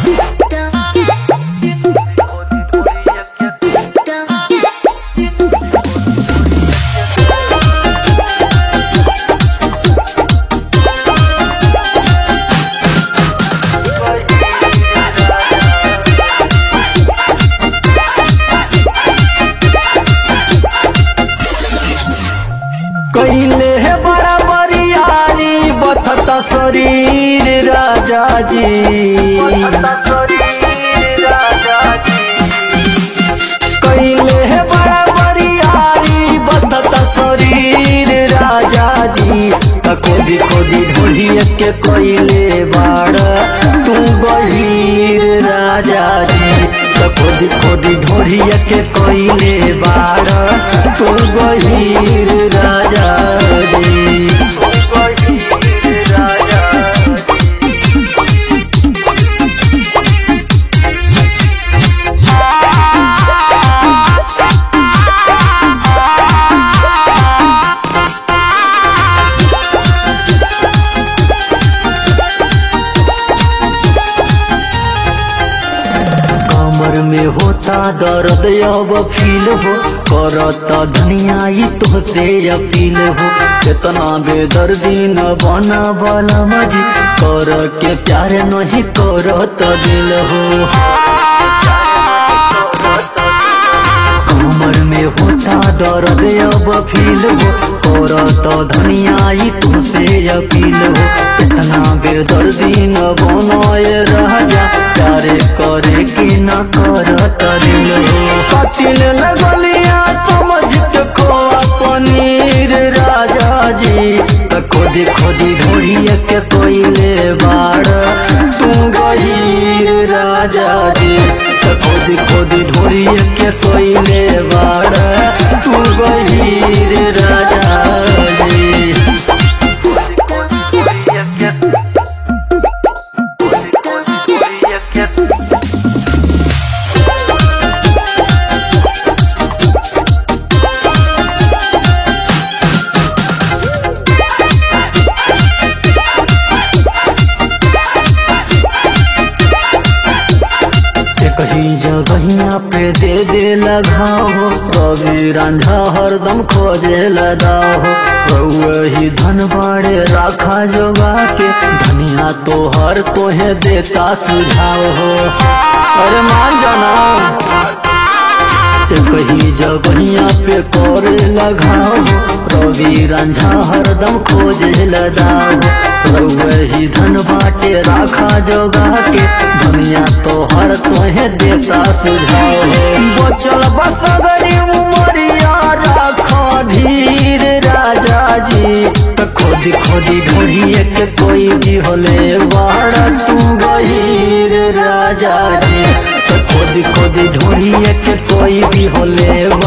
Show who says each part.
Speaker 1: कइले है बड़ा बरियारी बथता शरीर राजा जी। कइले है बड़ा बरियारी बथता शरीर राजा जी। खोदी खोदी ढोलिया के कइले बाड़ तू बहिर राजा जी। खोदी खोदी ढोलिया के कइले बाड़ तू बहिर राजा जी। कमर में होता दर्द अब फील हो करता धनिया तो से अपील हो। कितना बेदर्दी न बना वाला मजी कर के प्यार नहीं करत दिल हो। कमर में होता दर्द अब फील हो करता धनिया तो से अपील हो। कितना बेदर्दी न बनाए रह जा प्यारे करे कि न करत दिल हो। कटिल लगलिया समझ के खोआ पनीर राजा जी। खोदी खोदी ढोड़िया के कोइले बाड़ तू गहीर राजा जी। खोदी खोदी ढोड़िया के कोइले बाड़ तू गहीर राजा जी। कहीं जगहिया पे दे लगाओ रवि रांझा हरदम खोजे लगाओ। वही धन बाड़े राखा जोगा के धनिया तो हर तोहे देता सुझाव हो। अरे मान जाना कहीं जगहिया पे करे लगाओ रवि रांझा हरदम खोजे लगाओ। वही धन बाटे राखा जोगा के दुनिया तो हर तोहे देता सुझाव हो। बचल बसगरी उमरिया राखा धीर राजा जी। खोदी खोदी ढोड़िए के कोई भी होले बाड़ तू गहीर राजा जी। खोदी खोदी ढोड़िए के कोई भी होले